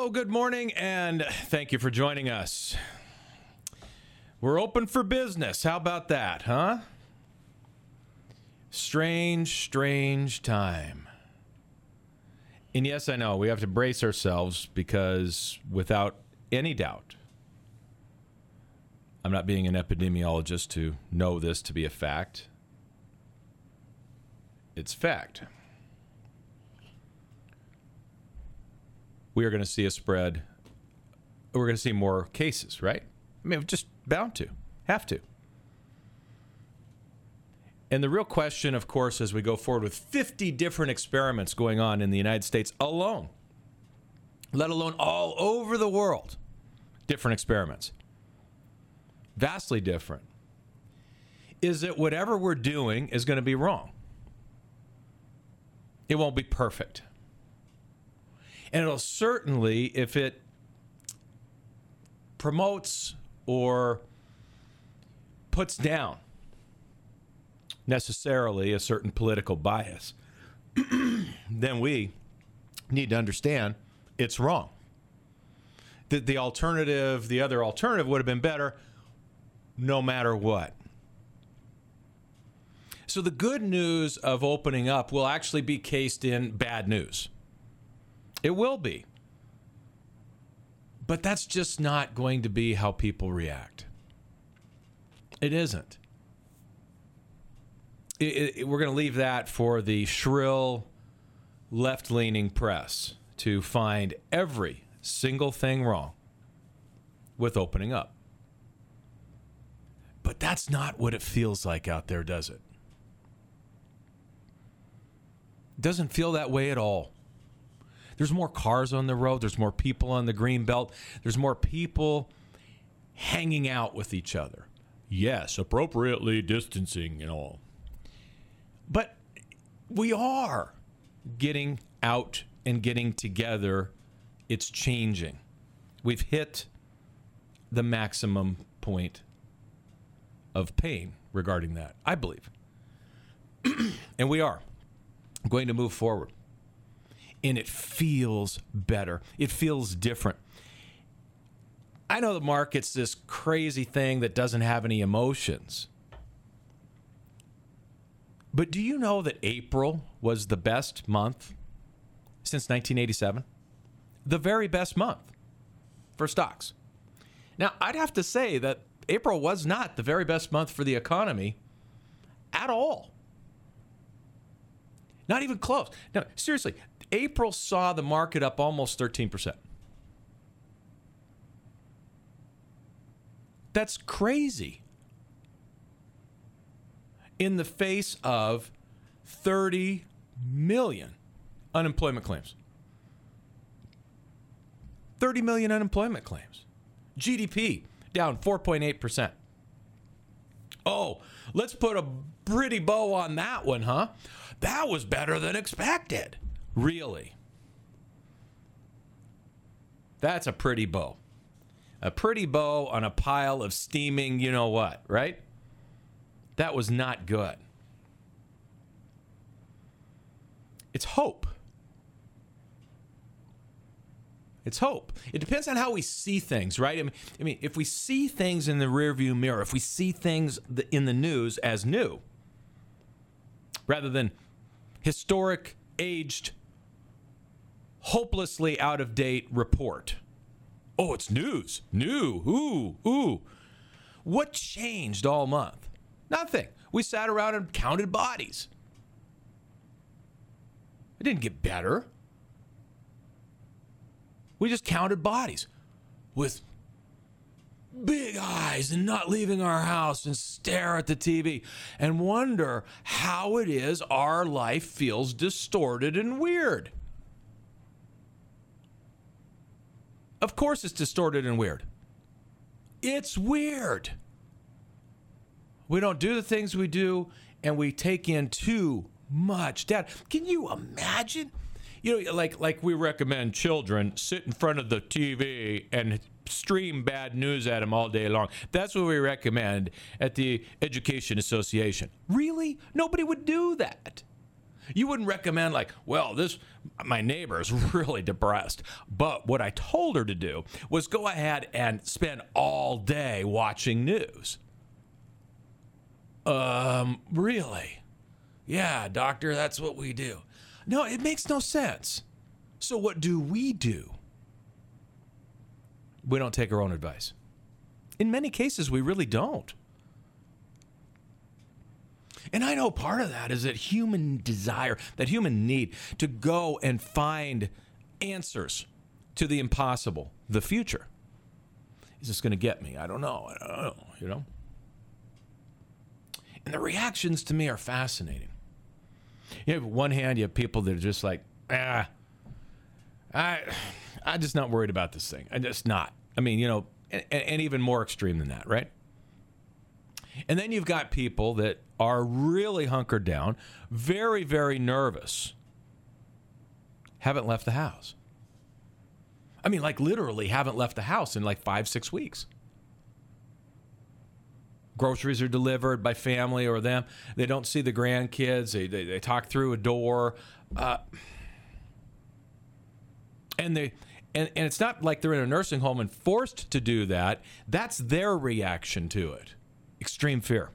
Hello, good morning, and thank you for joining us. We're open for business. How about that, huh? Strange time. And yes, I know, we have to brace ourselves because without any doubt, I'm not being an epidemiologist to know this to be a fact. It's fact. We are going to see a spread. We're going to see more cases, right? I mean, we're just bound to. Have to. And the real question, of course, as we go forward with 50 different experiments going on in the United States alone, let alone all over the world, different experiments, vastly different, is that whatever we're doing is going to be wrong. It won't be perfect. And it'll certainly, if it promotes or puts down necessarily a certain political bias, then we need to understand it's wrong. That the other alternative would have been better no matter what. So the good news of opening up will actually be cased in bad news. It will be. But that's just not going to be how people react. It isn't. We're going to leave that for the shrill, left-leaning press to find every single thing wrong with opening up. But that's not what it feels like out there, does it? It doesn't feel that way at all. There's more cars on the road. There's more people on the green belt. There's more people hanging out with each other. Yes, appropriately distancing and all. But we are getting out and getting together. It's changing. We've hit the maximum point of pain regarding that, I believe. And we are going to move forward. And it feels better. It feels different. I know the market's this crazy thing that doesn't have any emotions. But do you know that April was the best month since 1987? The very best month for stocks. Now, I'd have to say that April was not the very best month for the economy at all. Not even close. No, seriously, April saw the market up almost 13%. That's crazy. In the face of 30 million unemployment claims. 30 million unemployment claims. GDP down 4.8%. Oh, let's put a pretty bow on that one, huh? That was better than expected. Really? That's a pretty bow. A pretty bow on a pile of steaming you know what, right? That was not good. It's hope. It's hope. It depends on how we see things, right? I mean, if we see things in the rearview mirror, if we see things in the news as new, rather than historic, aged, hopelessly out-of-date report. Oh, it's news. New. Ooh. What changed all month? Nothing. We sat around and counted bodies. It didn't get better. We just counted bodies with big eyes and not leaving our house and stare at the TV and wonder how it is our life feels distorted and weird. Of course it's distorted and weird. It's weird. We don't do the things we do, and we take in too much data. Can you imagine? You know, like we recommend children sit in front of the TV and stream bad news at them all day long. That's what we recommend at the Education Association. Really? Nobody would do that. You wouldn't recommend like, well, my neighbor is really depressed. But what I told her to do was go ahead and spend all day watching news. Really? Yeah, doctor, that's what we do. No, it makes no sense. So what do? We don't take our own advice. In many cases, we really don't. And I know part of that is that human desire, that human need to go and find answers to the impossible, the future. Is this going to get me? I don't know, you know? And the reactions to me are fascinating. You know, on one hand, you have people that are just like, I'm just not worried about this thing. I'm just not. I mean, you know, and even more extreme than that, right? And then you've got people that are really hunkered down, very, very nervous, haven't left the house. I mean, like literally haven't left the house in like 5-6 weeks. Groceries are delivered by family or them. They don't see the grandkids. They talk through a door. And it's not like they're in a nursing home and forced to do that. That's their reaction to it. Extreme fear.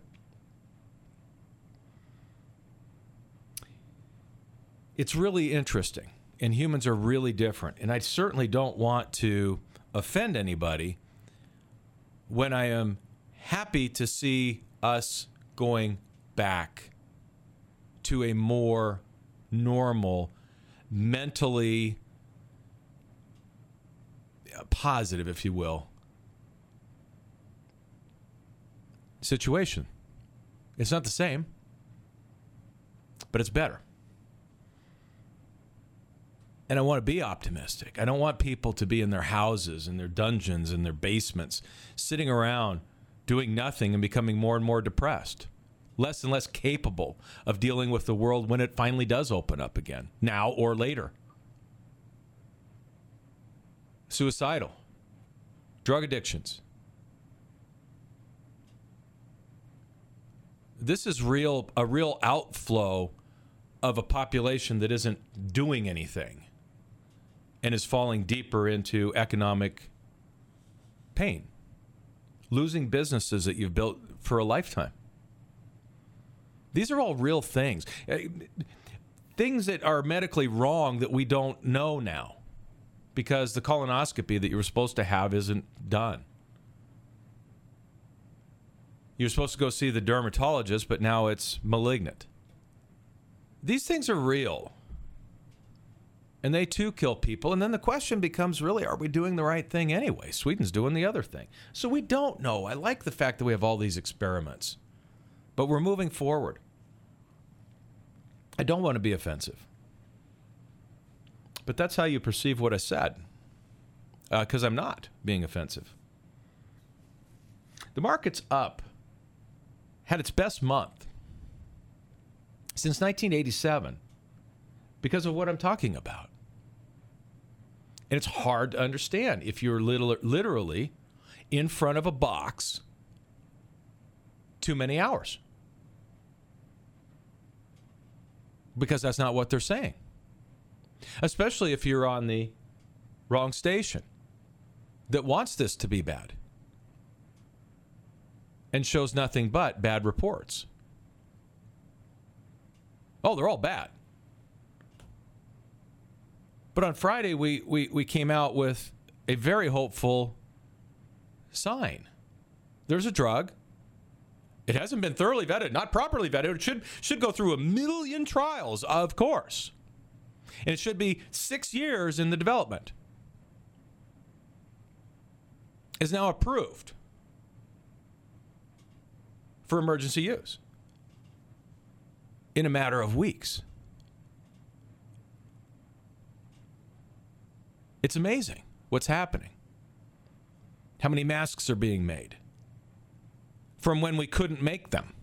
It's really interesting, and humans are really different. And I certainly don't want to offend anybody when I am happy to see us going back to a more normal, mentally positive, if you will, situation. It's not the same, but it's better. And I want to be optimistic. I don't want people to be in their houses, in their dungeons, in their basements, sitting around doing nothing and becoming more and more depressed, less and less capable of dealing with the world when it finally does open up again, now or later. Suicidal, drug addictions. This is a real outflow of a population that isn't doing anything and is falling deeper into economic pain, losing businesses that you've built for a lifetime. These are all real things. Things that are medically wrong that we don't know now because the colonoscopy that you were supposed to have isn't done. You're supposed to go see the dermatologist, but now it's malignant. These things are real. And they too kill people. And then the question becomes really, are we doing the right thing anyway? Sweden's doing the other thing. So we don't know. I like the fact that we have all these experiments. But we're moving forward. I don't want to be offensive. But that's how you perceive what I said. Because I'm not being offensive. The market's up. Had its best month since 1987 because of what I'm talking about. And it's hard to understand if you're literally in front of a box too many hours. Because that's not what they're saying. Especially if you're on the wrong station that wants this to be bad and shows nothing but bad reports. Oh, they're all bad. But on Friday, we came out with a very hopeful sign. There's a drug. It hasn't been thoroughly vetted, not properly vetted. It should go through 1 million trials, of course. And it should be 6 years in the development. Is now approved for emergency use in a matter of weeks. It's amazing what's happening. How many masks are being made from when we couldn't make them.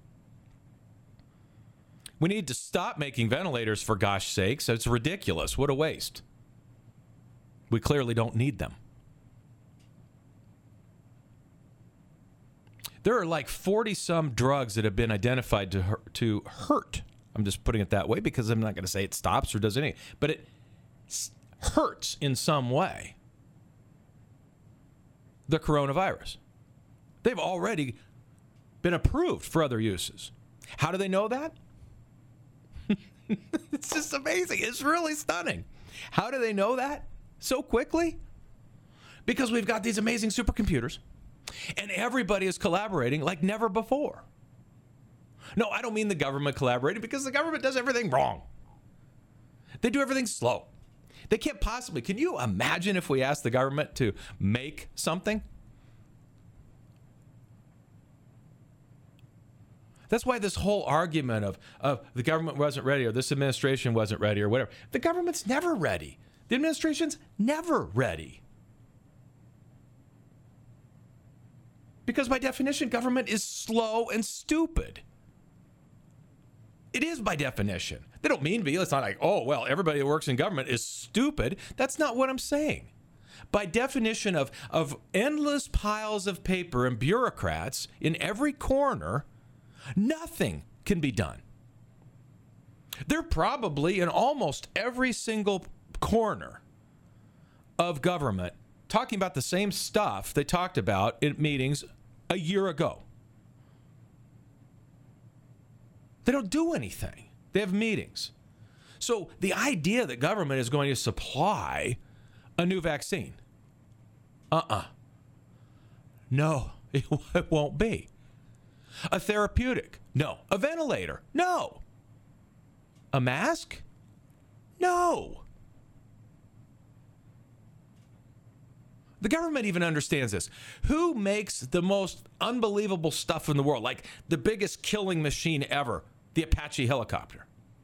We need to stop making ventilators, for gosh sakes. It's ridiculous. What a waste. We clearly don't need them. There are like 40-some drugs that have been identified to hurt. I'm just putting it that way because I'm not going to say it stops or does anything. But it hurts in some way. The coronavirus. They've already been approved for other uses. How do they know that? It's just amazing. It's really stunning. How do they know that so quickly? Because we've got these amazing supercomputers, and everybody is collaborating like never before. No, I don't mean the government collaborating, because the government does everything wrong. They do everything slow. They can't possibly. Can you imagine if we asked the government to make something? That's why this whole argument of the government wasn't ready or this administration wasn't ready or whatever. The government's never ready. The administration's never ready. Because by definition, government is slow and stupid. It is by definition. They don't mean to be. It's not like, oh, well, everybody that works in government is stupid. That's not what I'm saying. By definition of endless piles of paper and bureaucrats in every corner, nothing can be done. They're probably in almost every single corner of government talking about the same stuff they talked about in meetings a year ago. They don't do anything. They have meetings. So the idea that government is going to supply a new vaccine, no, it won't be. A therapeutic, no. A ventilator, no. A mask, no. The government even understands this. Who makes the most unbelievable stuff in the world, like the biggest killing machine ever, the Apache helicopter?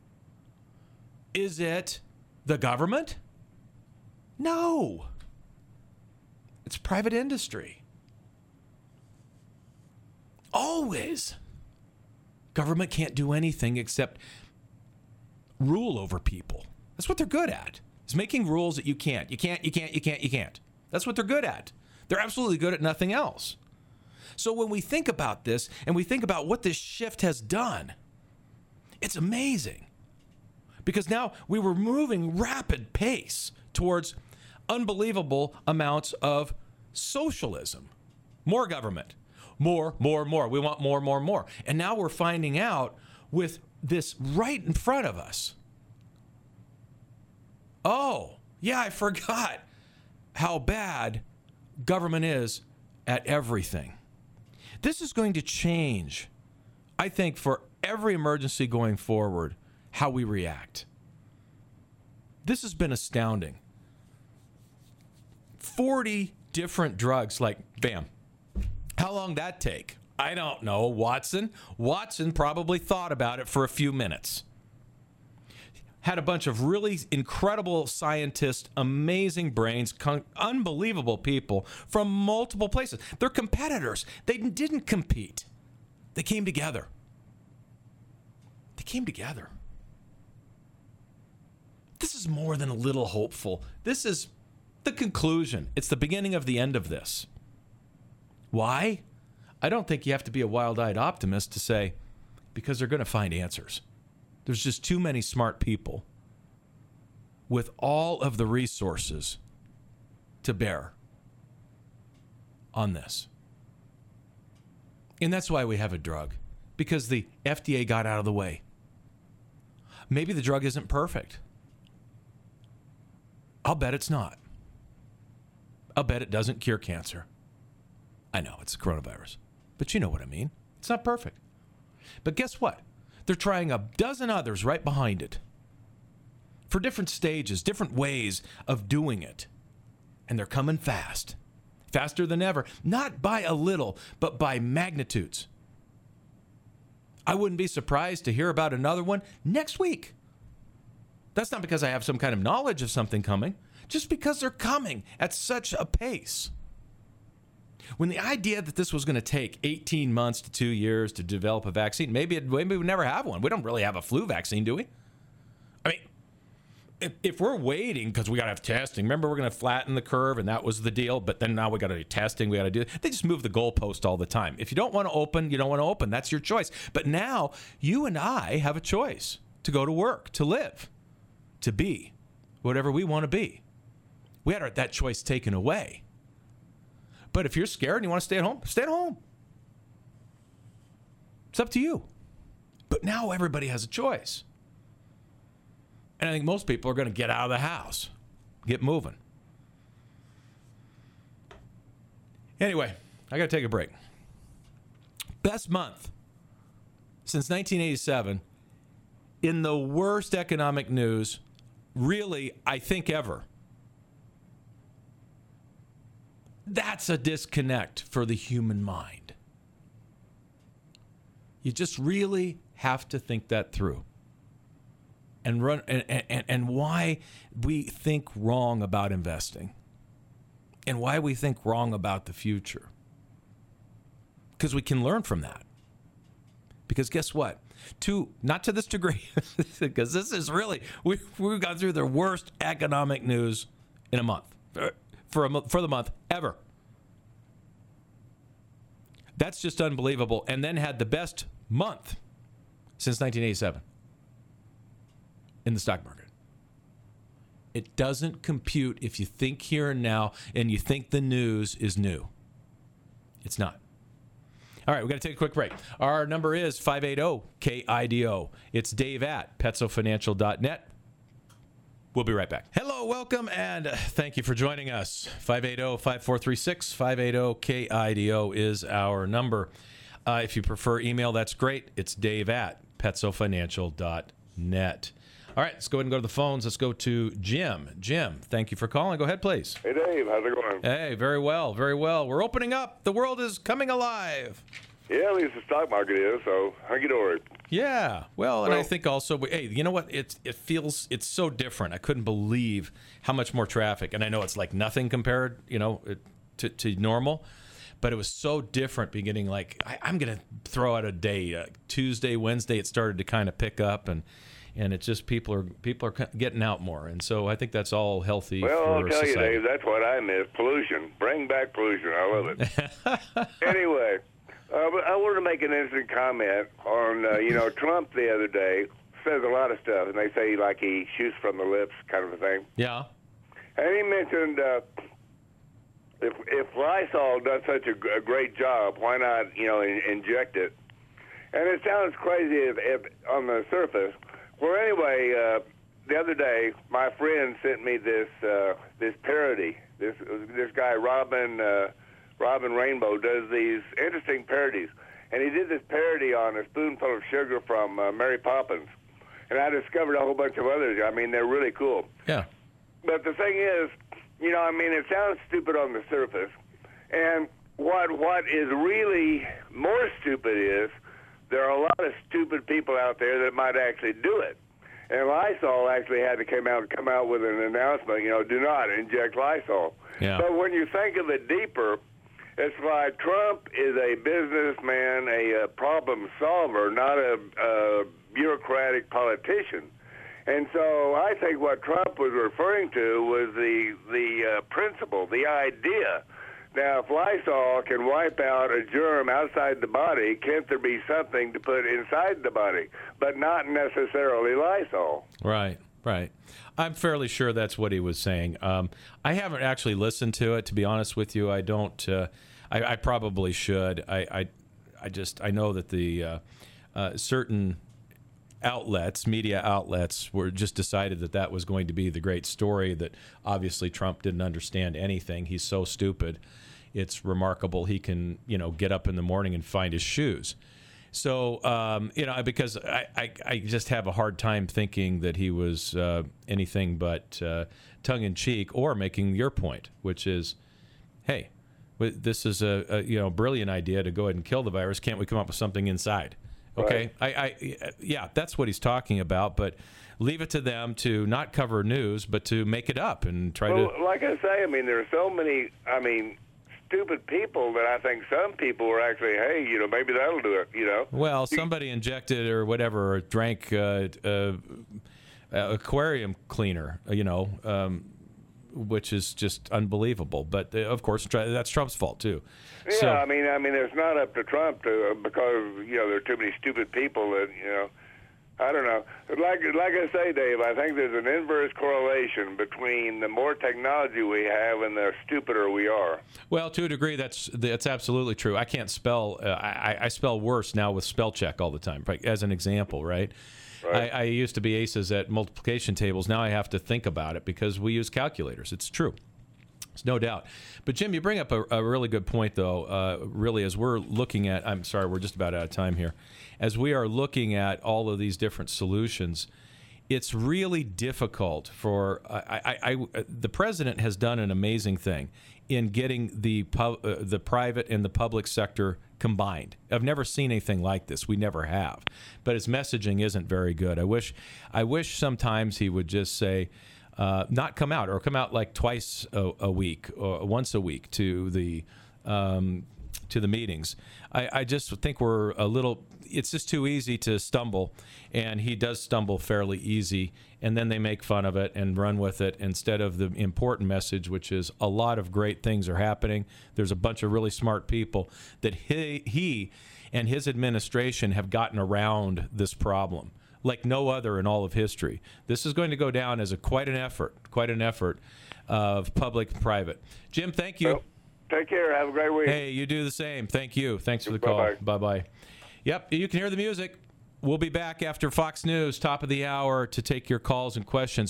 Is it the government? No. It's private industry. Always. Government can't do anything except rule over people. That's what they're good at, is making rules that you can't. You can't. That's what they're good at. They're absolutely good at nothing else. So when we think about this and we think about what this shift has done, it's amazing. Because now we were moving rapid pace towards unbelievable amounts of socialism. More government. More. We want more. And now we're finding out with this right in front of us. Oh, yeah, I forgot how bad government is at everything. This is going to change, I think, for every emergency going forward, how we react. This has been astounding. 40 different drugs, like, bam. How long that take? I don't know, Watson. Watson probably thought about it for a few minutes. Had a bunch of really incredible scientists, amazing brains, unbelievable people from multiple places. They're competitors. They didn't compete. They came together. This is more than a little hopeful. This is the conclusion. It's the beginning of the end of this. Why? I don't think you have to be a wild-eyed optimist to say, because they're going to find answers. There's just too many smart people with all of the resources to bear on this. And that's why we have a drug, because the FDA got out of the way. Maybe the drug isn't perfect. I'll bet it's not. I'll bet it doesn't cure cancer. I know, it's coronavirus. But you know what I mean. It's not perfect. But guess what? They're trying a dozen others right behind it for different stages, different ways of doing it. And they're coming fast. Faster than ever. Not by a little, but by magnitudes. I wouldn't be surprised to hear about another one next week. That's not because I have some kind of knowledge of something coming, just because they're coming at such a pace. When the idea that this was going to take 18 months to 2 years to develop a vaccine, maybe we never have one. We don't really have a flu vaccine, do we? I mean, if we're waiting because we got to have testing, remember we're going to flatten the curve and that was the deal, but then now we got to do testing, we got to do it. They just move the goalpost all the time. If you don't want to open, you don't want to open. That's your choice. But now you and I have a choice. to go to work, to live, to be whatever we want to be. We had that choice taken away. But if you're scared and you want to stay at home, stay at home. It's up to you. But now everybody has a choice. And I think most people are going to get out of the house, get moving. Anyway, I got to take a break. Best month since 1987 in the worst economic news, really, I think, ever. That's a disconnect for the human mind. You just really have to think that through. And run and why we think wrong about investing. And why we think wrong about the future. Because we can learn from that. Because guess what? Not to this degree, because this is really, we've gone through the worst economic news in a month, for the month ever. That's just unbelievable. And then had the best month since 1987 in the stock market. It doesn't compute if you think here and now and you think the news is new. It's not. All right, we've got to take a quick break. Our number is 580-KIDO. It's Dave at PetsoFinancial.net. We'll be right back. Hello, welcome, and thank you for joining us. 580-5436, 580-KIDO is our number. If you prefer email, that's great. It's Dave at PetsoFinancial.net. All right, let's go ahead and go to the phones. Let's go to Jim. Jim, thank you for calling. Go ahead, please. Hey, Dave. How's it going? Hey, very well, very well. We're opening up. The world is coming alive. Yeah, at least the stock market is, so hunky-dory. Yeah, well, and I think also, hey, you know what? It's so different. I couldn't believe how much more traffic, and I know it's like nothing compared, to normal, but it was so different beginning. Like, I'm going to throw out a day, Tuesday, Wednesday, it started to kind of pick up, and it's just people are getting out more, and so I think that's all healthy. Well, for I'll tell society. you, Dave, that's what I miss: pollution. Bring back pollution. I love it. Anyway, I wanted to make an interesting comment on, Trump the other day says a lot of stuff, and they say like he shoots from the lips, kind of a thing. Yeah. And he mentioned if Lysol does such a great job, why not, inject it? And it sounds crazy if on the surface. Well, anyway, the other day, my friend sent me this parody. This guy, Robin Rainbow, does these interesting parodies. And he did this parody on A Spoonful of Sugar from Mary Poppins. And I discovered a whole bunch of others. I mean, they're really cool. Yeah. But the thing is, it sounds stupid on the surface. And what is really more stupid is there are a lot of stupid people out there that might actually do it. And Lysol actually had to come out with an announcement, do not inject Lysol. Yeah. But when you think of it deeper, it's like Trump is a businessman, a problem solver, not a bureaucratic politician. And so I think what Trump was referring to was the principle, the idea. Now, if Lysol can wipe out a germ outside the body, can't there be something to put inside the body, but not necessarily Lysol? Right. I'm fairly sure that's what he was saying. I haven't actually listened to it, to be honest with you. I don't. I probably should. I know that the certain outlets, media outlets, were just decided that was going to be the great story. That obviously Trump didn't understand anything. He's so stupid. It's remarkable he can, get up in the morning and find his shoes. So, because I just have a hard time thinking that he was anything but tongue-in-cheek or making your point, which is, hey, this is a brilliant idea to go ahead and kill the virus. Can't we come up with something inside? Okay, right. Yeah, that's what he's talking about, but leave it to them to not cover news, but to make it up and try to... Like I say, there are so many, stupid people that I think some people were actually, hey, maybe that'll do it, Well, somebody injected or whatever, or drank aquarium cleaner, which is just unbelievable. But, of course, that's Trump's fault, too. Yeah, so, it's not up to Trump because, there are too many stupid people that, I don't know. Like I say, Dave, I think there's an inverse correlation between the more technology we have and the stupider we are. Well, to a degree, that's absolutely true. I can't spell. I spell worse now with spell check all the time, as an example, right? Right. I used to be aces at multiplication tables. Now I have to think about it because we use calculators. It's true. There's no doubt. But, Jim, you bring up a really good point, though, really, as we're looking at – I'm sorry, we're just about out of time here. As we are looking at all of these different solutions, it's really difficult for the president has done an amazing thing in getting the private and the public sector combined. I've never seen anything like this. We never have. But his messaging isn't very good. I wish sometimes he would just say – not come out, or come out like twice a week or once a week to the meetings. I just think we're a little. It's just too easy to stumble, and he does stumble fairly easy, and then they make fun of it and run with it instead of the important message, which is a lot of great things are happening. There's a bunch of really smart people that he and his administration have gotten around this problem like no other in all of history. This is going to go down as quite an effort of public and private. Jim, thank you. Well, take care. Have a great week. Hey, you do the same. Thank you. Thanks for the call. Bye-bye. Yep, you can hear the music. We'll be back after Fox News, top of the hour, to take your calls and questions.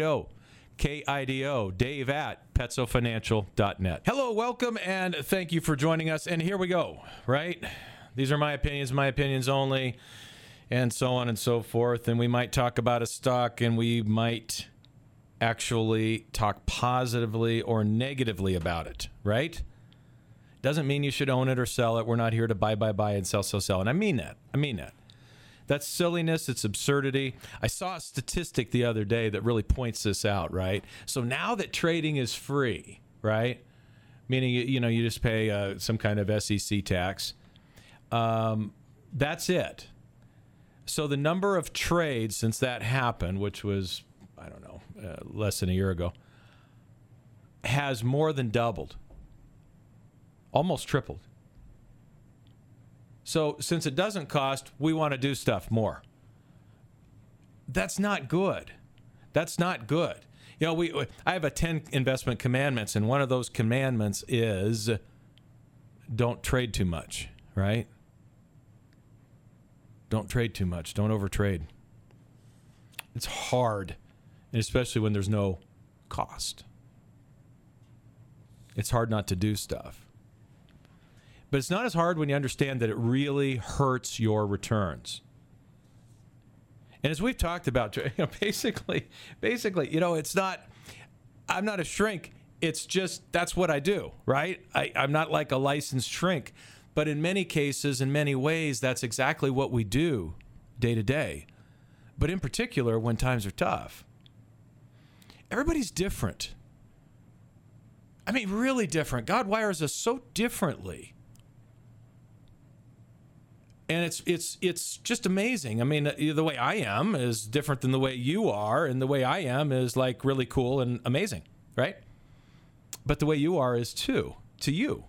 580-KIDO, Dave at PetsoFinancial.net. Hello, welcome, and thank you for joining us. And here we go, right? These are my opinions only, and so on and so forth. And we might talk about a stock, and we might actually talk positively or negatively about it, right? Doesn't mean you should own it or sell it. We're not here to buy, and sell. And I mean that. That's silliness. It's absurdity. I saw a statistic the other day that really points this out, right? So now that trading is free, right? Meaning, you just pay some kind of SEC tax. That's it. So the number of trades since that happened, which was, I don't know, less than a year ago, has more than doubled. Almost tripled. So since it doesn't cost, we want to do stuff more. That's not good. I have a 10 investment commandments, and one of those commandments is don't trade too much, right? Don't trade too much. Don't overtrade. It's hard, and especially when there's no cost. It's hard not to do stuff. But it's not as hard when you understand that it really hurts your returns. And as we've talked about, basically, it's not, I'm not a shrink. It's just, that's what I do, right? I'm not like a licensed shrink. But in many cases, in many ways, that's exactly what we do day to day. But in particular, when times are tough. Everybody's different. I mean, really different. God wires us so differently. And it's just amazing. I mean, the way I am is different than the way you are, and the way I am is like really cool and amazing, right? But the way you are is too, to you.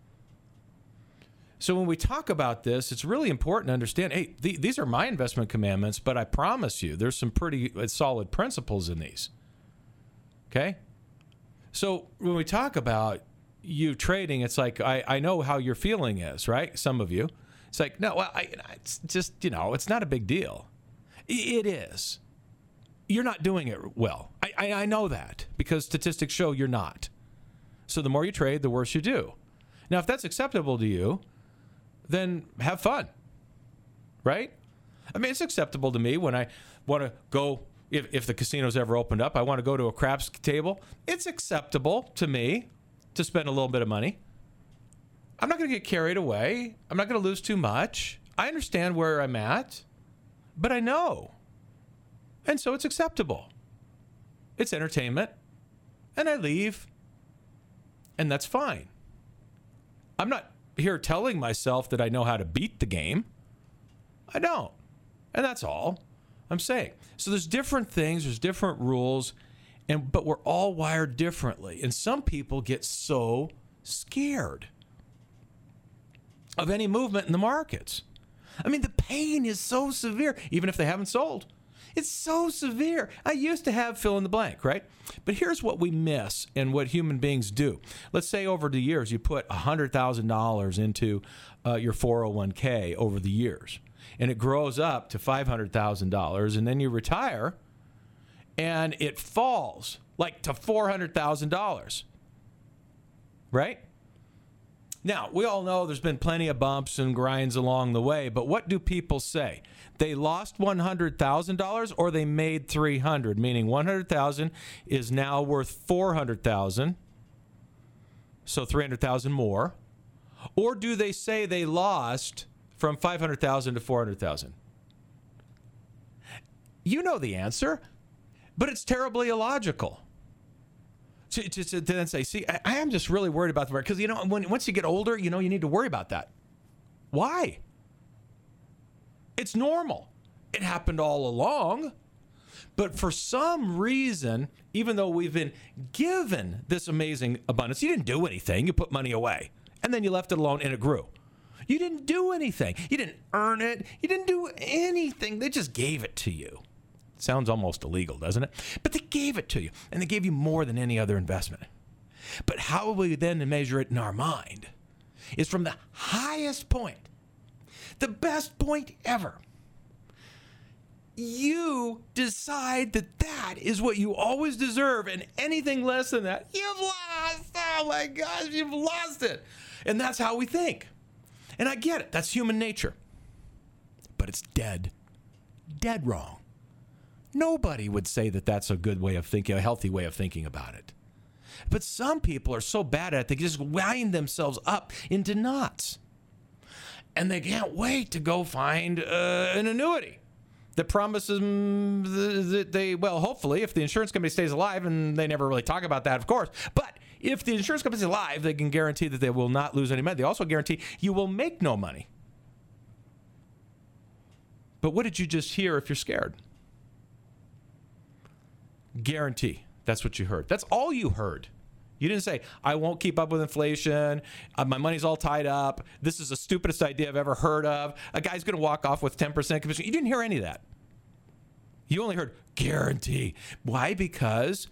So when we talk about this, it's really important to understand, hey, these are my investment commandments, but I promise you there's some pretty solid principles in these. Okay? So when we talk about you trading, it's like I know how your feeling is, right? Some of you. It's like, no, well, it's just, it's not a big deal. It is. You're not doing it well. I know that because statistics show you're not. So the more you trade, the worse you do. Now, if that's acceptable to you, then have fun, right? I mean, it's acceptable to me when I want to go, if the casino's ever opened up, I want to go to a craps table. It's acceptable to me to spend a little bit of money. I'm not going to get carried away. I'm not going to lose too much. I understand where I'm at, but I know. And so it's acceptable. It's entertainment. And I leave. And that's fine. I'm not here telling myself that I know how to beat the game. I don't. And that's all I'm saying. So there's different things. There's different rules. But we're all wired differently. And some people get so scared of any movement in the markets. I mean, the pain is so severe, even if they haven't sold. It's so severe. I used to have fill in the blank, right? But here's what we miss and what human beings do. Let's say over the years you put $100,000 into your 401k over the years, and it grows up to $500,000, and then you retire, and it falls like to $400,000, right? Now, we all know there's been plenty of bumps and grinds along the way, but what do people say? They lost $100,000 or they made $300,000, meaning $100,000 is now worth $400,000, so $300,000 more. Or do they say they lost from $500,000 to $400,000? You know the answer, but it's terribly illogical. To then say, see, I am just really worried about the market. Because, once you get older, you need to worry about that. Why? It's normal. It happened all along. But for some reason, even though we've been given this amazing abundance, you didn't do anything. You put money away. And then you left it alone and it grew. You didn't do anything. You didn't earn it. You didn't do anything. They just gave it to you. Sounds almost illegal, doesn't it? But they gave it to you, and they gave you more than any other investment. But how we then measure it in our mind is from the highest point, the best point ever. You decide that is what you always deserve, and anything less than that, you've lost. Oh my gosh, you've lost it. And that's how we think. And I get it. That's human nature. But it's dead wrong. Nobody would say that that's a good way of thinking, a healthy way of thinking about it. But some people are so bad at it, they just wind themselves up into knots. And they can't wait to go find an annuity that promises that hopefully, if the insurance company stays alive, and they never really talk about that, of course, but if the insurance company is alive, they can guarantee that they will not lose any money. They also guarantee you will make no money. But what did you just hear if you're scared? Guarantee. That's what you heard. That's all you heard. You didn't say, I won't keep up with inflation. My money's all tied up. This is the stupidest idea I've ever heard of. A guy's going to walk off with 10% commission. You didn't hear any of that. You only heard guarantee. Why? Because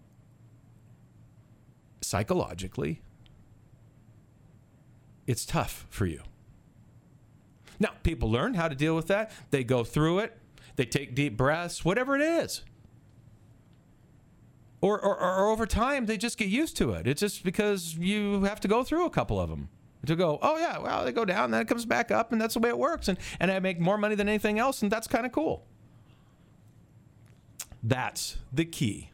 psychologically, it's tough for you. Now, people learn how to deal with that. They go through it. They take deep breaths, whatever it is. Or over time, they just get used to it. It's just because you have to go through a couple of them to go, oh, yeah, well, they go down, then it comes back up, and that's the way it works. And I make more money than anything else, and that's kind of cool. That's the key.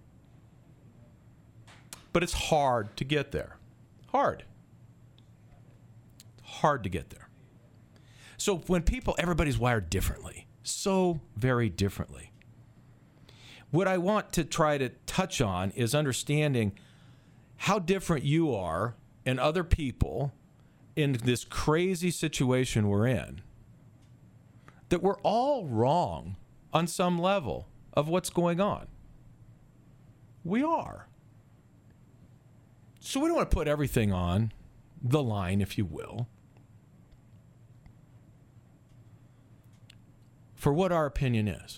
But it's hard to get there. Hard to get there. So when everybody's wired differently, so very differently. What I want to try to touch on is understanding how different you are and other people in this crazy situation we're in. That we're all wrong on some level of what's going on. We are. So we don't want to put everything on the line, if you will, for what our opinion is.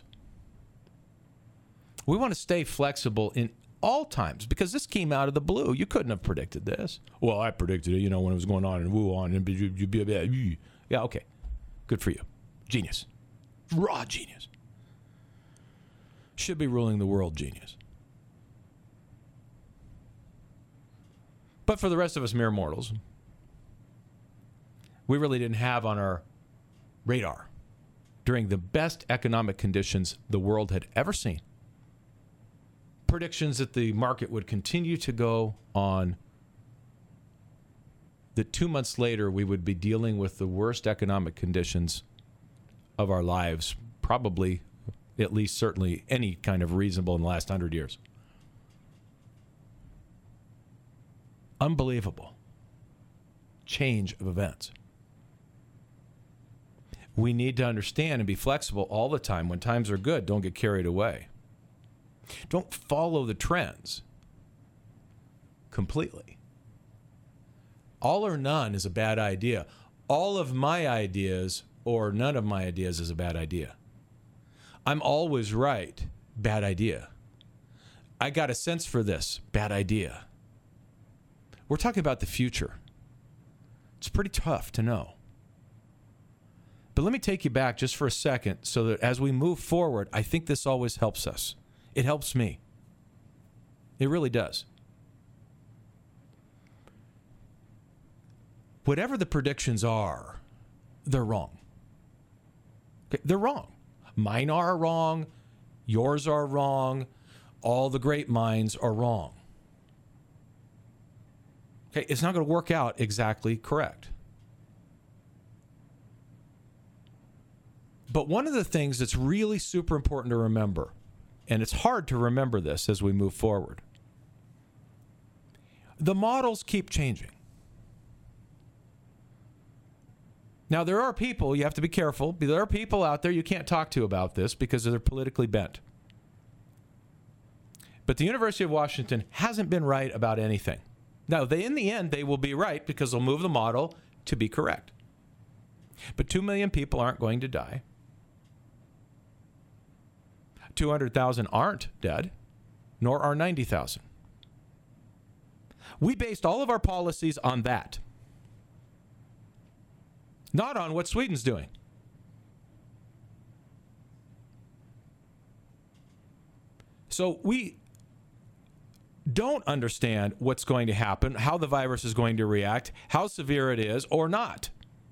We want to stay flexible in all times because this came out of the blue. You couldn't have predicted this. Well, I predicted it, when it was going on in Wuhan. And yeah, okay. Good for you. Genius. Raw genius. Should be ruling the world genius. But for the rest of us mere mortals, we really didn't have on our radar during the best economic conditions the world had ever seen. Predictions that the market would continue to go on, that 2 months later we would be dealing with the worst economic conditions of our lives, probably, at least certainly any kind of reasonable in the last 100 years. Unbelievable change of events. We need to understand and be flexible all the time. When times are good, don't get carried away. Don't follow the trends completely. All or none is a bad idea. All of my ideas or none of my ideas is a bad idea. I'm always right. Bad idea. I got a sense for this. Bad idea. We're talking about the future. It's pretty tough to know. But let me take you back just for a second so that as we move forward, I think this always helps us. It helps me. It really does. Whatever the predictions are, they're wrong. Okay, they're wrong. Mine are wrong. Yours are wrong. All the great minds are wrong. Okay, it's not going to work out exactly correct. But one of the things that's really super important to remember, and it's hard to remember this as we move forward, the models keep changing. Now, there are people, you have to be careful, there are people out there you can't talk to about this because they're politically bent. But the University of Washington hasn't been right about anything. Now, in the end, they will be right because they'll move the model to be correct. But 2 million people aren't going to die. 200,000 aren't dead, nor are 90,000. We based all of our policies on that. Not on what Sweden's doing. So we don't understand what's going to happen, how the virus is going to react, how severe it is or not.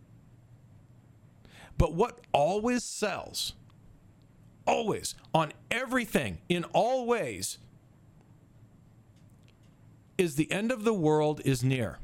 But what always sells, always, on everything, in all ways, is the end of the world is near.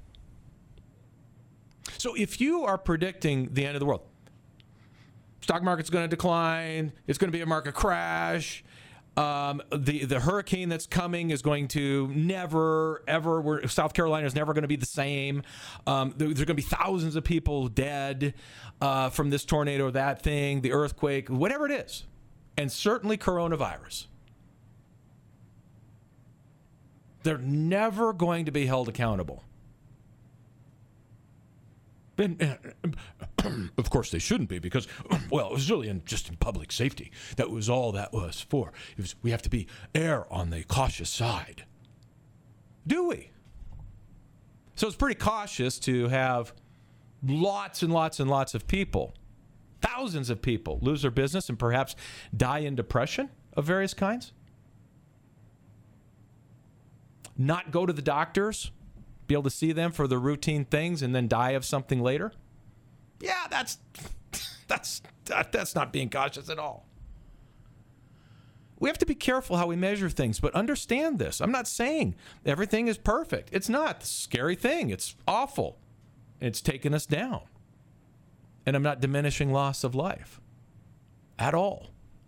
So if you are predicting the end of the world, stock market's going to decline, it's going to be a market crash, the hurricane that's coming is going to never, ever, South Carolina is never going to be the same. There's going to be thousands of people dead from this tornado or that thing, the earthquake, whatever it is. And certainly coronavirus. They're never going to be held accountable. Of course, they shouldn't be because, well, it was really just in public safety. That was all that was for. We have to err on the cautious side. Do we? So it's pretty cautious to have lots and lots and lots of people, thousands of people, lose their business and perhaps die in depression of various kinds. Not go to the doctors, be able to see them for the routine things and then die of something later. Yeah, that's not being cautious at all. We have to be careful how we measure things, but understand this. I'm not saying everything is perfect. It's not. It's a scary thing. It's awful. It's taken us down. And I'm not diminishing loss of life at all.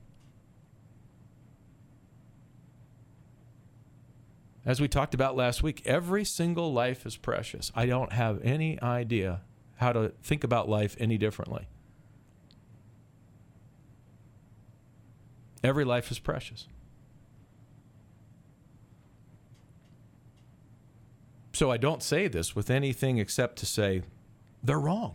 As we talked about last week, every single life is precious. I don't have any idea how to think about life any differently. Every life is precious. So I don't say this with anything except to say they're wrong.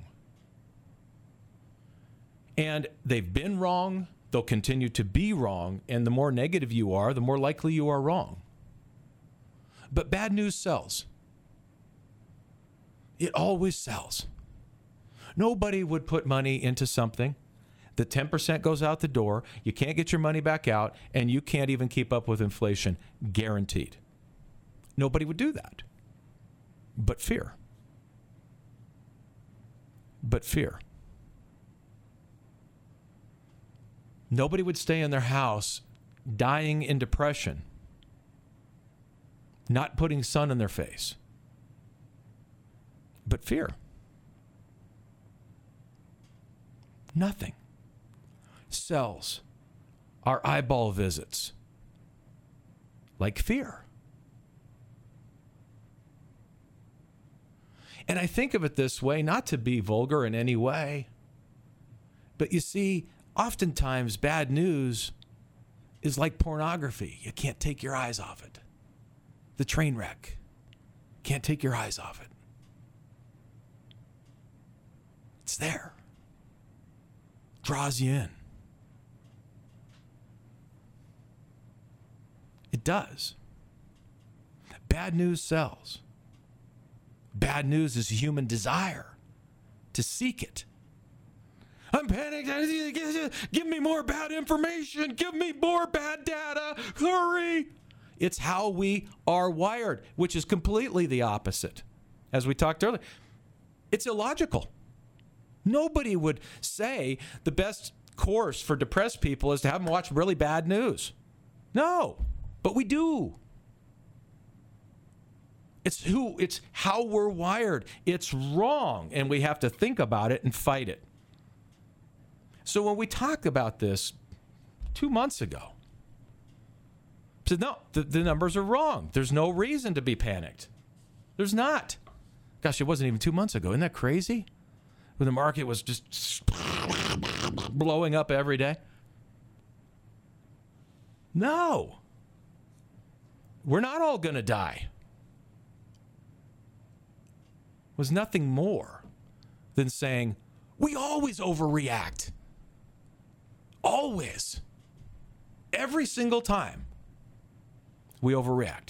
And they've been wrong. They'll continue to be wrong. And the more negative you are, the more likely you are wrong. But bad news sells. It always sells. Nobody would put money into something. The 10% goes out the door. You can't get your money back out, and you can't even keep up with inflation. Guaranteed. Nobody would do that. But fear. But fear. Nobody would stay in their house dying in depression, not putting sun in their face. But fear. Nothing sells our eyeball visits like fear. And I think of it this way, not to be vulgar in any way, but you see, oftentimes bad news is like pornography. You can't take your eyes off it. The train wreck. Can't take your eyes off it. It's there. draws you in. It does. Bad news sells. Bad news is a human desire to seek it. I'm panicked. Give me more bad information. Give me more bad data. Hurry. It's how we are wired, which is completely the opposite. As we talked earlier, it's illogical. Nobody would say the best course for depressed people is to have them watch really bad news. No, but we do. It's how we're wired. It's wrong, and we have to think about it and fight it. So when we talked about this 2 months ago, I said, no, the numbers are wrong. There's no reason to be panicked. There's not. Gosh, it wasn't even 2 months ago. Isn't that crazy? When the market was just blowing up every day. No. We're not all going to die. It was nothing more than saying, we always overreact. Always. Every single time we overreact.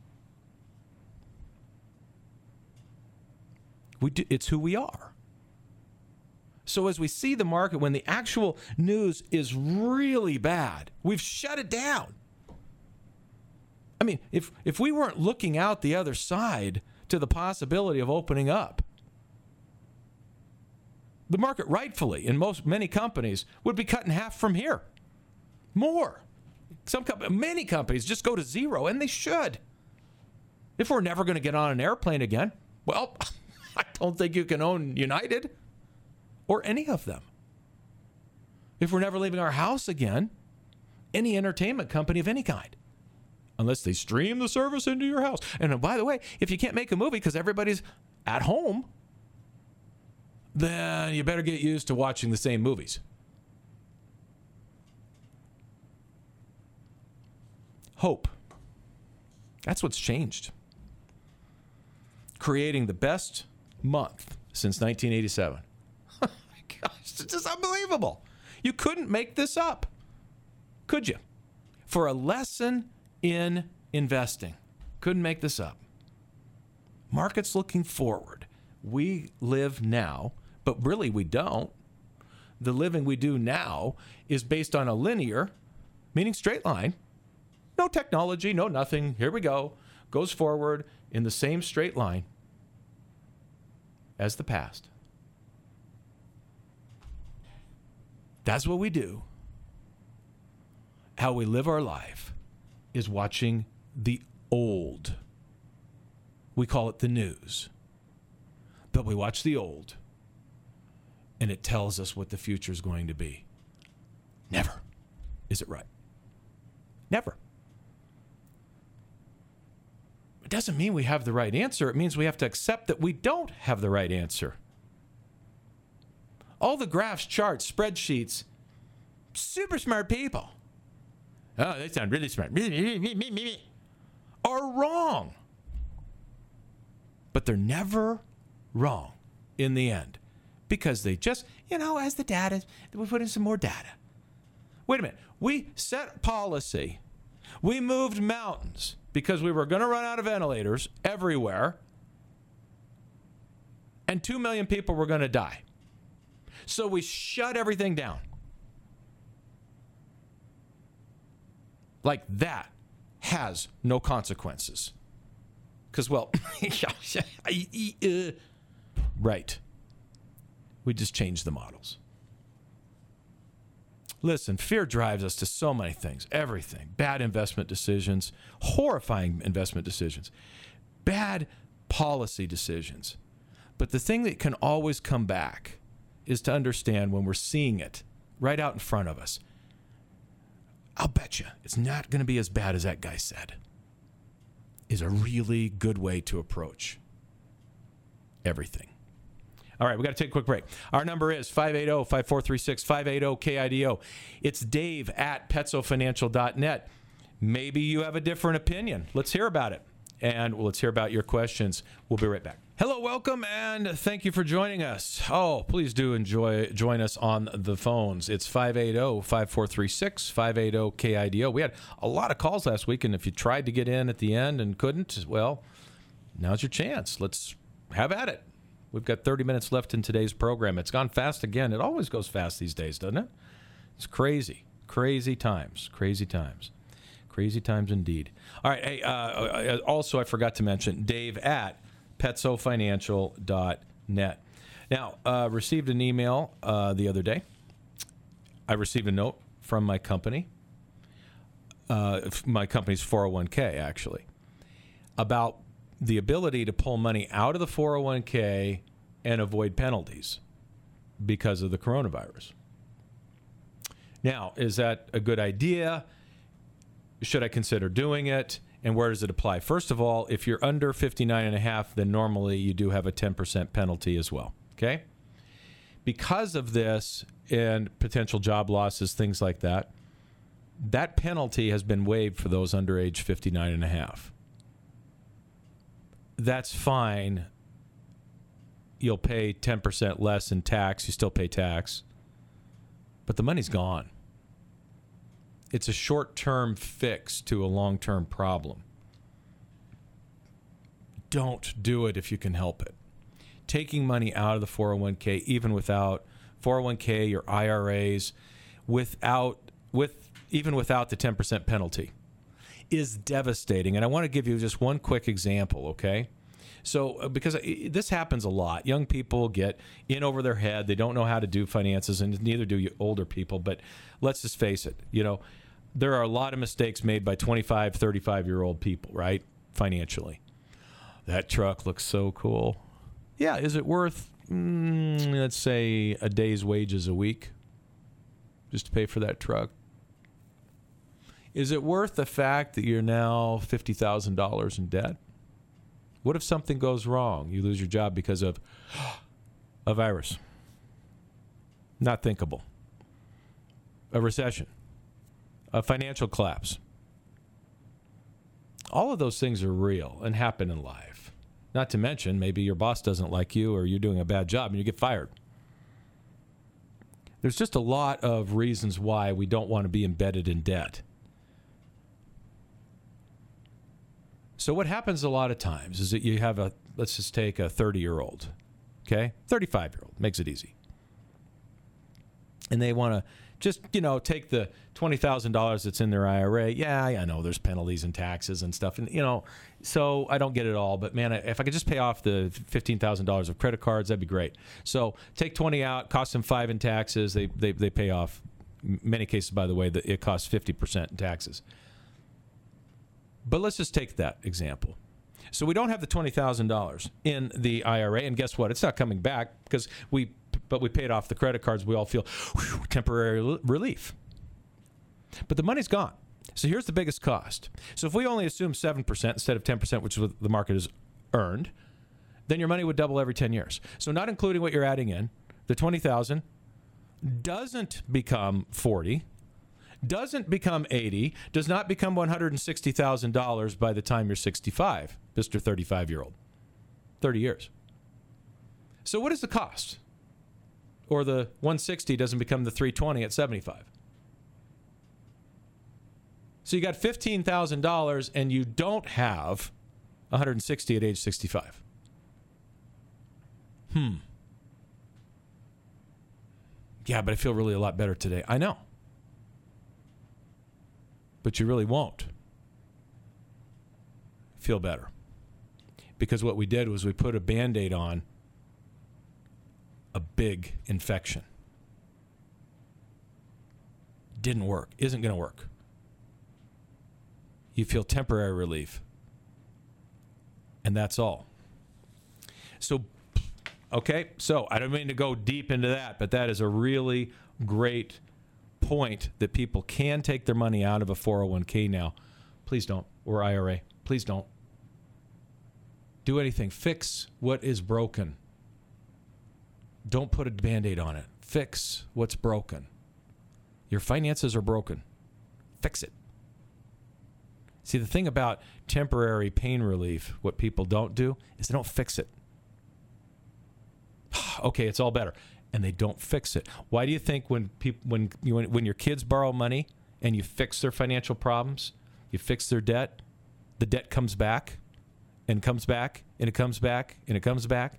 It's who we are. So as we see the market, when the actual news is really bad, we've shut it down. I mean, if we weren't looking out the other side to the possibility of opening up, the market rightfully in many companies would be cut in half from here. More. Many companies just go to zero, and they should. If we're never going to get on an airplane again, well, I don't think you can own United or any of them. If we're never leaving our house again, any entertainment company of any kind, unless they stream the service into your house. And by the way, if you can't make a movie because everybody's at home, then you better get used to watching the same movies. Hope. That's what's changed. Creating the best month since 1987. Oh my gosh, it's just unbelievable. You couldn't make this up, could you? For a lesson in investing. Couldn't make this up. Markets looking forward. We live now, but really we don't. The living we do now is based on a linear, meaning straight line. No technology, no nothing. Here we go. Goes forward in the same straight line as the past. That's what we do. How we live our life is watching the old. We call it the news. But we watch the old, and it tells us what the future is going to be. Never is it right. Never. It doesn't mean we have the right answer. It means we have to accept that we don't have the right answer. All the graphs, charts, spreadsheets, super smart people. Oh, they sound really smart. Are wrong. But they're never wrong in the end. Because they just, as the data, we put in some more data. Wait a minute. We set policy. We moved mountains because we were going to run out of ventilators everywhere. And 2 million people were going to die. So we shut everything down. Like that has no consequences. Because, well, right. We just changed the models. Listen, fear drives us to so many things, everything. Bad investment decisions, horrifying investment decisions, bad policy decisions. But the thing that can always come back is to understand when we're seeing it right out in front of us. I'll bet you it's not going to be as bad as that guy said. Is a really good way to approach everything. All right, we got to take a quick break. Our number is 580-5436, 580-KIDO. It's Dave at PetzoFinancial.net. Maybe you have a different opinion. Let's hear about it. and let's hear about your questions. We'll be right back. Hello, welcome, and thank you for joining us. Oh, please do join us on the phones. It's 580-5436, 580-KIDO. We had a lot of calls last week, and if you tried to get in at the end and couldn't, well, now's your chance. Let's have at it. We've got 30 minutes left in today's program. It's gone fast again. It always goes fast these days, doesn't it? It's crazy. Crazy times. Crazy times. Crazy times indeed. All right. Hey, also, I forgot to mention Dave at PetsoFinancial.net. Now, received an email the other day. I received a note from my company, my company's 401k, actually, about the ability to pull money out of the 401k and avoid penalties because of the coronavirus. Now, is that a good idea? Should I consider doing it? And where does it apply? First of all, if you're under 59.5, then normally you do have a 10% penalty as well. Okay? Because of this and potential job losses, things like that, that penalty has been waived for those under age 59.5. That's fine. You'll pay 10% less in tax. You still pay tax. But the money's gone. It's a short-term fix to a long-term problem. Don't do it if you can help it. Taking money out of the 401k, even without 401k or IRAs, even without the 10% penalty, is devastating. And I want to give you just one quick example, okay? So, because this happens a lot. Young people get in over their head. They don't know how to do finances, and neither do older people. But let's just face it, there are a lot of mistakes made by 25, 35-year-old people, right, financially. That truck looks so cool. Yeah, is it worth, let's say, a day's wages a week just to pay for that truck? Is it worth the fact that you're now $50,000 in debt? What if something goes wrong? You lose your job because of a virus. Not thinkable. A recession. A financial collapse. All of those things are real and happen in life. Not to mention, maybe your boss doesn't like you or you're doing a bad job and you get fired. There's just a lot of reasons why we don't want to be embedded in debt. So what happens a lot of times is that you have let's just take a 30-year-old, okay? 35-year-old, makes it easy. And they want to just, take the $20,000 that's in their IRA. Yeah, I know there's penalties and taxes and stuff. And, so I don't get it all. But, man, if I could just pay off the $15,000 of credit cards, that'd be great. So take 20 out, cost them $5 in taxes. They pay off. In many cases, by the way, it costs 50% in taxes. But let's just take that example. So we don't have the $20,000 in the IRA. And guess what? It's not coming back because we paid off the credit cards. We all feel temporary relief. But the money's gone. So here's the biggest cost. So if we only assume 7% instead of 10%, which is what the market has earned, then your money would double every 10 years. So not including what you're adding in, the $20,000 doesn't become $40,000, doesn't become $80,000, does not become $160,000 by the time you're 65, Mr. 35-year-old. 30 years. So what is the cost? Or the 160 doesn't become the 320 at 75. So you got $15,000 and you don't have 160 at age 65. Yeah, but I feel really a lot better today. I know. But you really won't feel better. Because what we did was we put a Band-Aid on a big infection. Didn't work. Isn't going to work. You feel temporary relief. And that's all. So, okay, so I don't mean to go deep into that, but that is a really great point that people can take their money out of a 401k now. Please don't. Or IRA. Please don't. Do anything. Fix what is broken. Don't put a Band-Aid on it. Fix what's broken. Your finances are broken. Fix it. See, the thing about temporary pain relief, what people don't do is they don't fix it. Okay, it's all better. And they don't fix it. Why do you think when your kids borrow money and you fix their financial problems, you fix their debt, the debt comes back and comes back and it comes back and it comes back?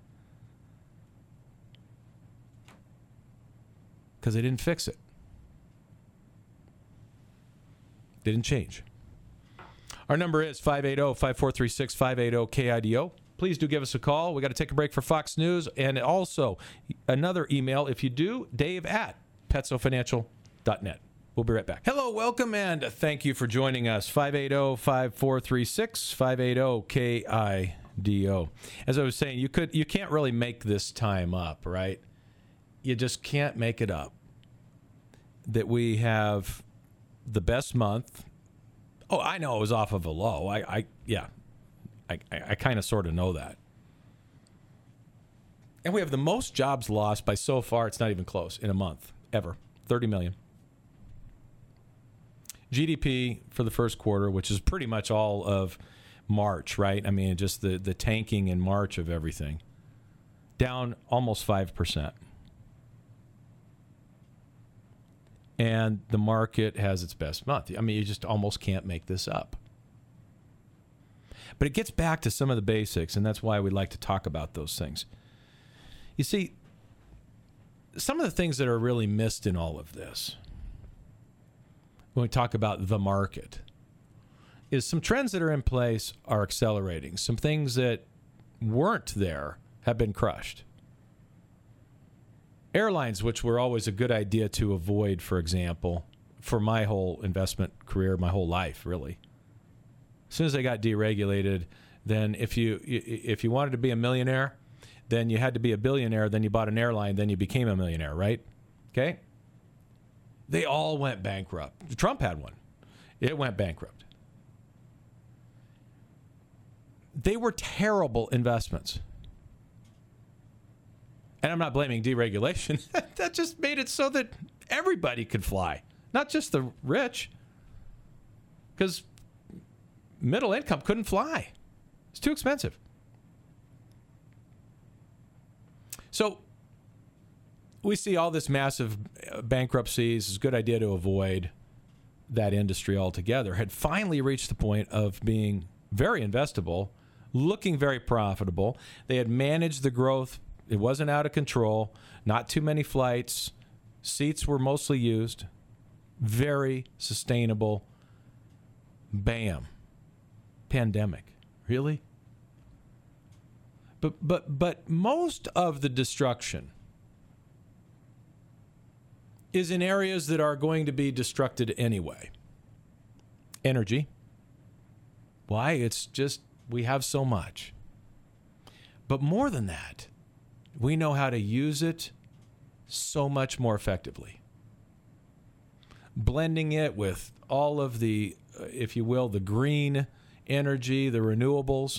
Because they didn't fix it. They didn't change. Our number is 580-5436, 580-KIDO. Please do give us a call. We got to take a break for Fox News. And also, another email, if you do, dave@petsofinancial.net. We'll be right back. Hello, welcome, and thank you for joining us. 580-5436, 580-KIDO. As I was saying, you can't really make this time up, right? You just can't make it up. That we have the best month. Oh, I know it was off of a low. I kind of sort of know that. And we have the most jobs lost by so far, it's not even close, in a month, ever. 30 million. GDP for the first quarter, which is pretty much all of March, right? I mean, just the tanking in March of everything. Down almost 5%. And the market has its best month. I mean, you just almost can't make this up. But it gets back to some of the basics, and that's why we like to talk about those things. You see, some of the things that are really missed in all of this, when we talk about the market, is some trends that are in place are accelerating. Some things that weren't there have been crushed. Airlines, which were always a good idea to avoid, for example, for my whole investment career, my whole life, really. As soon as they got deregulated, then if you wanted to be a millionaire, then you had to be a billionaire, then you bought an airline, then you became a millionaire, right? Okay? They all went bankrupt. Trump had one. It went bankrupt. They were terrible investments. And I'm not blaming deregulation. That just made it so that everybody could fly, not just the rich. Because middle income couldn't fly. It's too expensive. So we see all this massive bankruptcies. It's a good idea to avoid that industry altogether. Had finally reached the point of being very investable, looking very profitable. They had managed the growth. It wasn't out of control. Not too many flights. Seats were mostly used. Very sustainable. Bam. Pandemic. Really? But most of the destruction is in areas that are going to be destructed anyway. Energy. Why? It's just we have so much. But more than that, we know how to use it so much more effectively. Blending it with all of the, if you will, the green energy, the renewables.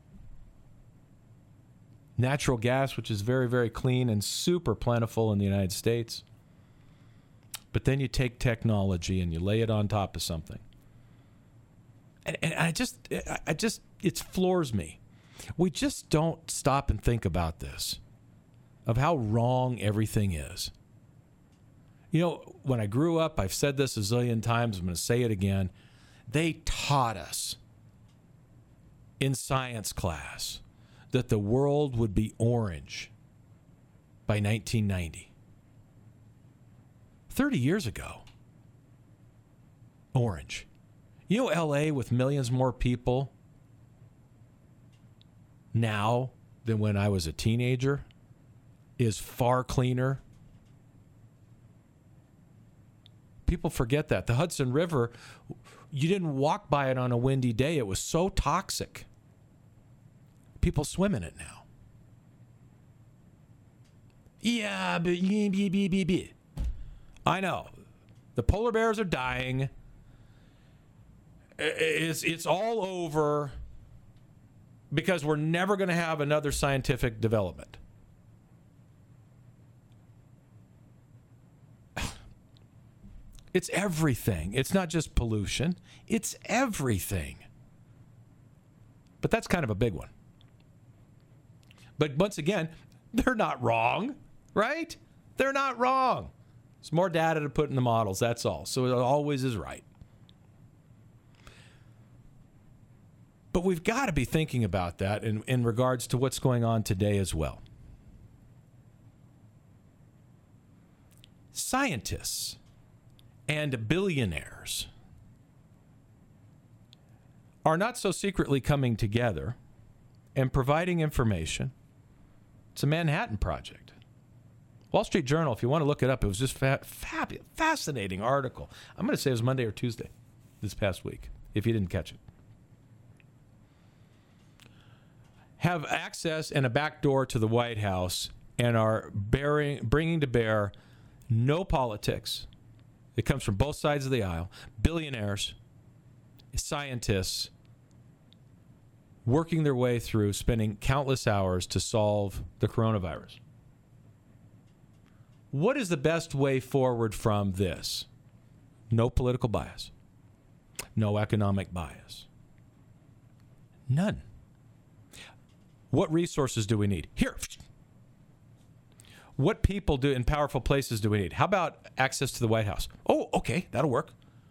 Natural gas, which is very, very clean and super plentiful in the United States. But then you take technology and you lay it on top of something. And I just, it floors me. We just don't stop and think about this, of how wrong everything is. You know, when I grew up, I've said this a zillion times, I'm going to say it again, they taught us in science class that the world would be orange by 1990. 30 years ago. Orange. You know, LA with millions more people now than when I was a teenager is far cleaner. People forget that. The Hudson River, you didn't walk by it on a windy day. It was so toxic. People swim in it now. Yeah, but I know. The polar bears are dying. It's all over because we're never going to have another scientific development. It's everything. It's not just pollution. It's everything. But that's kind of a big one. But once again, they're not wrong, right? They're not wrong. There's more data to put in the models, that's all. So it always is right. But we've got to be thinking about that in regards to what's going on today as well. Scientists and billionaires are not so secretly coming together and providing information. It's a Manhattan Project. Wall Street Journal, if you want to look it up, it was just fabulous, fascinating article. I'm going to say it was Monday or Tuesday this past week, if you didn't catch it. Have access and a back door to the White House and are bringing to bear no politics. It comes from both sides of the aisle. Billionaires, scientists, working their way through, spending countless hours to solve the coronavirus. What is the best way forward from this? No political bias. No economic bias. None. What resources do we need? Here. What people in powerful places do we need? How about access to the White House? Oh, okay, that'll work.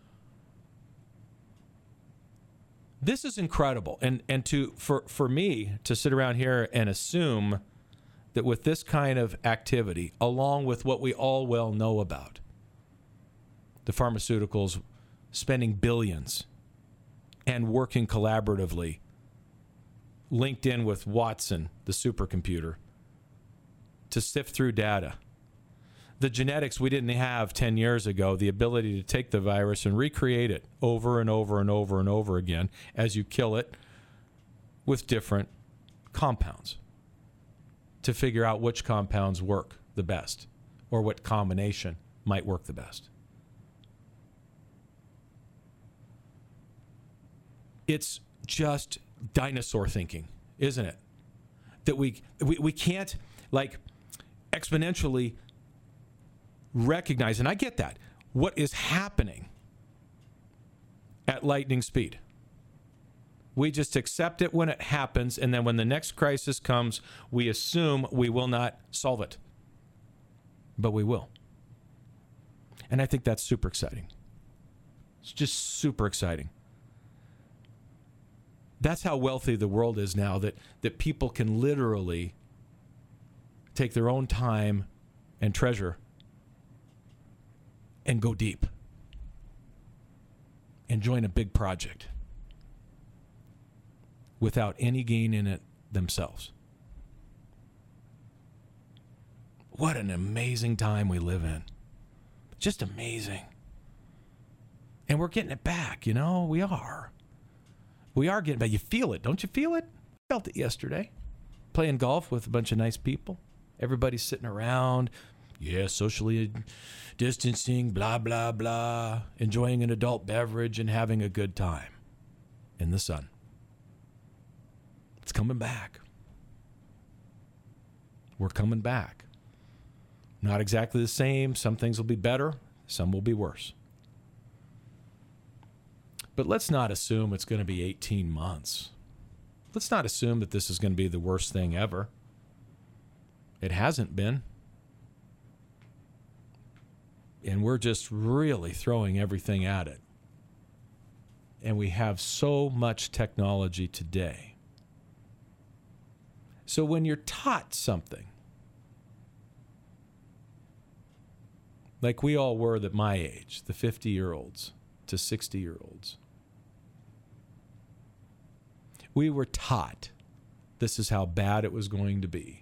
This is incredible. And for me to sit around here and assume that with this kind of activity, along with what we all well know about, the pharmaceuticals spending billions and working collaboratively, linked in with Watson, the supercomputer, to sift through data. The genetics we didn't have 10 years ago, the ability to take the virus and recreate it over and over and over and over again as you kill it with different compounds to figure out which compounds work the best or what combination might work the best. It's just dinosaur thinking, isn't it? That we can't exponentially recognize, and I get that, what is happening at lightning speed. We just accept it when it happens, and then when the next crisis comes, we assume we will not solve it. But we will. And I think that's super exciting. It's just super exciting. That's how wealthy the world is now, that people can literally take their own time and treasure and go deep and join a big project without any gain in it themselves. What an amazing time we live in. Just amazing. And we're getting it back, we are. We are getting it back. You feel it, don't you feel it? I felt it yesterday. Playing golf with a bunch of nice people. Everybody's sitting around, socially distancing, blah, blah, blah, enjoying an adult beverage and having a good time in the sun. It's coming back. We're coming back. Not exactly the same. Some things will be better. Some will be worse. But let's not assume it's going to be 18 months. Let's not assume that this is going to be the worst thing ever. It hasn't been. And we're just really throwing everything at it. And we have so much technology today. So when you're taught something, like we all were at my age, the 50-year-olds to 60-year-olds, we were taught this is how bad it was going to be.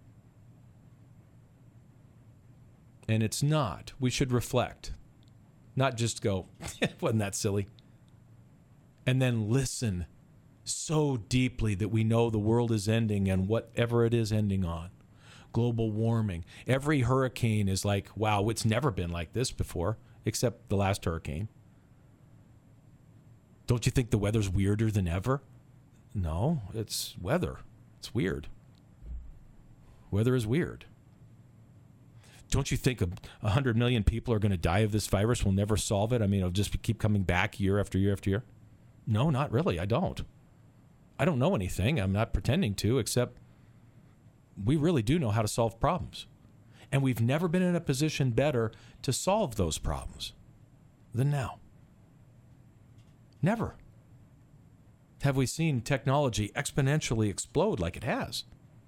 And it's not. We should reflect, not just go, wasn't that silly? And then listen so deeply that we know the world is ending and whatever it is ending on. Global warming. Every hurricane is like, wow, it's never been like this before, except the last hurricane. Don't you think the weather's weirder than ever? No, it's weather. It's weird. Weather is weird. don't you think 100 million people are going to die of this virus? We'll never solve it. I mean, it'll just keep coming back year after year after year. No, not really. I don't know anything. I'm not pretending to, except we really do know how to solve problems. And we've never been in a position better to solve those problems than now. Never have we seen technology exponentially explode like it has,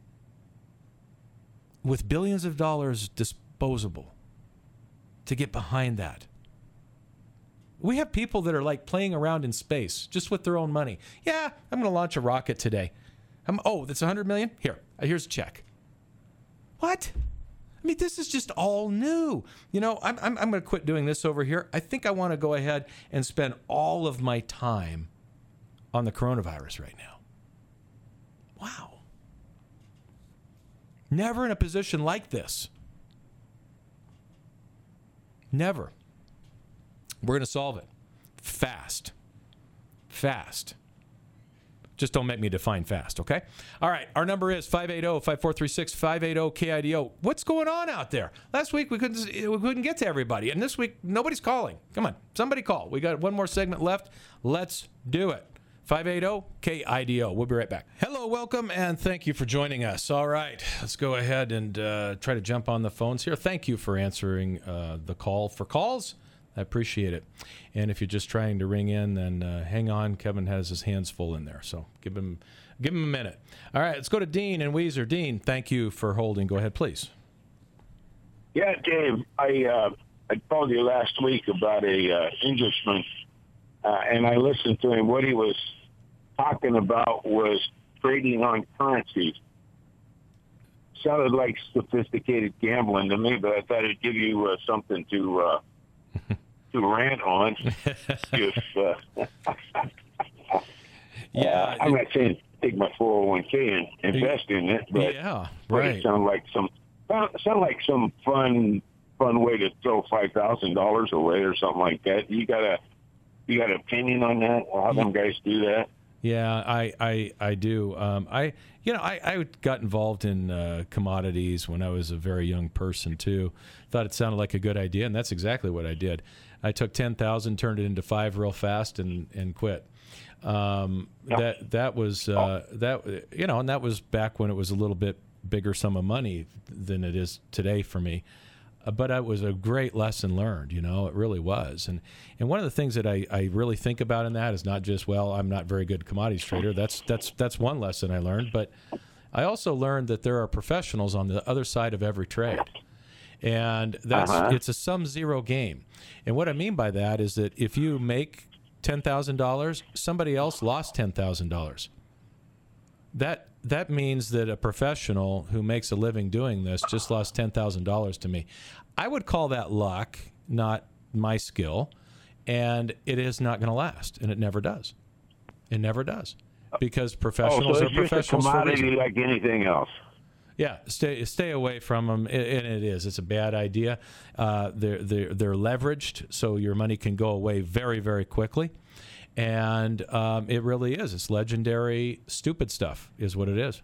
with billions of dollars disposable to get behind that. We have people that are like playing around in space just with their own money. Yeah, I'm going to launch a rocket today. That's $100 million? Here's a check. What? I mean, this is just all new. You know, I'm going to quit doing this over here. I think I want to go ahead and spend all of my time on the coronavirus right now. Wow. Never in a position like this. Never. We're going to solve it. Fast. Just don't make me define fast, okay? All right, our number is 580-5436, 580-KIDO. What's going on out there? Last week we couldn't get to everybody, and this week nobody's calling. Come on, somebody call. We got one more segment left. Let's do it. 580-KIDO. We'll be right back. Hello, welcome, and thank you for joining us. All right, let's go ahead and try to jump on the phones here. Thank you for answering the call for calls. I appreciate it. And if you're just trying to ring in, then hang on. Kevin has his hands full in there, so give him a minute. All right, let's go to Dean and Weiser. Dean, thank you for holding. Go ahead, please. Yeah, Dave, I called you last week about a Englishman, and I listened to him. What he was talking about was trading on currencies. Sounded like sophisticated gambling to me, but I thought it'd give you something to rant on. Yeah, I'm not saying take my 401k and invest in it, but yeah, right. It sound like some fun way to throw $5,000 away or something like that. You got an opinion on that? How them guys do that? Yeah, I do. I got involved in commodities when I was a very young person too. Thought it sounded like a good idea, and that's exactly what I did. I took 10,000, turned it into 5 real fast, and quit. That was and that was back when it was a little bit bigger sum of money than it is today for me. But it was a great lesson learned, it really was. And one of the things that I really think about in that is not just, I'm not very good commodities trader. That's one lesson I learned. But I also learned that there are professionals on the other side of every trade. And it's a sum zero game. And what I mean by that is that if you make $10,000, somebody else lost $10,000. That means that a professional who makes a living doing this just lost $10,000 to me. I would call that luck, not my skill, and it is not going to last, and it never does. It never does, because professionals are professionals for a reason. It's a commodity like anything else. Yeah, stay away from them, and it's a bad idea. They're leveraged, so your money can go away very, very quickly. And it really is. It's legendary, stupid stuff is what it is.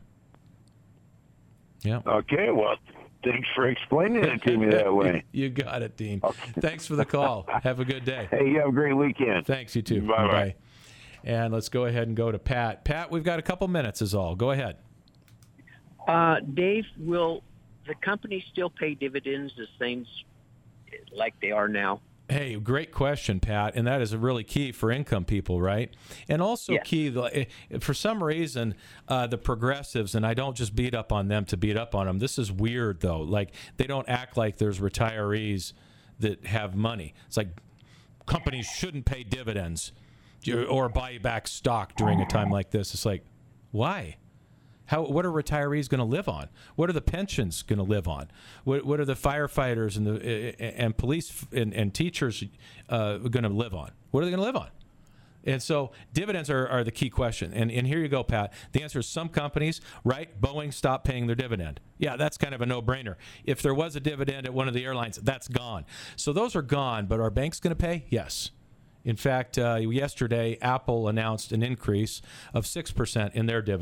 Yeah. Okay, well, thanks for explaining it to me that way. You got it, Dean. Okay. Thanks for the call. Have a good day. Hey, you have a great weekend. Thanks, you too. Bye-bye. And let's go ahead and go to Pat. Pat, we've got a couple minutes is all. Go ahead. Dave, will the company still pay dividends the same like they are now? Hey, great question, Pat, and that is really key for income people, right? And also key, for some reason, the progressives, and I don't just beat up on them to beat up on them. This is weird, though. Like, they don't act like there's retirees that have money. It's like companies shouldn't pay dividends or buy back stock during a time like this. It's like, why? What are retirees going to live on? What are the pensions going to live on? What are the firefighters and police and teachers going to live on? What are they going to live on? And so dividends are the key question. And here you go, Pat. The answer is some companies, right? Boeing stopped paying their dividend. Yeah, that's kind of a no-brainer. If there was a dividend at one of the airlines, that's gone. So those are gone, but are banks going to pay? Yes. In fact, yesterday, Apple announced an increase of 6% in their dividend,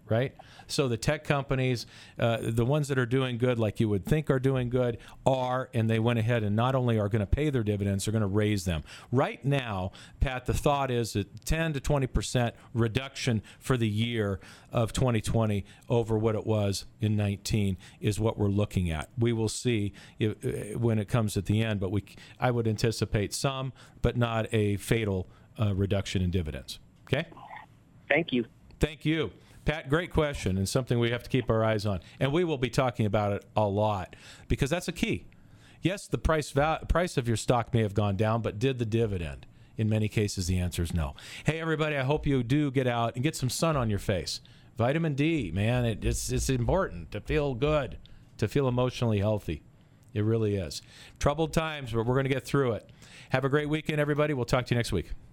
right? So the tech companies, the ones that are doing good, like you would think are doing good, and they went ahead and not only are going to pay their dividends, they're going to raise them. Right now, Pat, the thought is that 10 to 20% reduction for the year of 2020 over what it was in 19 is what we're looking at. We will see when it comes at the end, but I would anticipate some, but not a fatal reduction in dividends. Okay? Thank you. Thank you. Pat, great question, and something we have to keep our eyes on. And we will be talking about it a lot because that's a key. Yes, the price of your stock may have gone down, but did the dividend? In many cases, the answer is no. Hey, everybody, I hope you do get out and get some sun on your face. Vitamin D, man, it's important to feel good, to feel emotionally healthy. It really is. Troubled times, but we're going to get through it. Have a great weekend, everybody. We'll talk to you next week.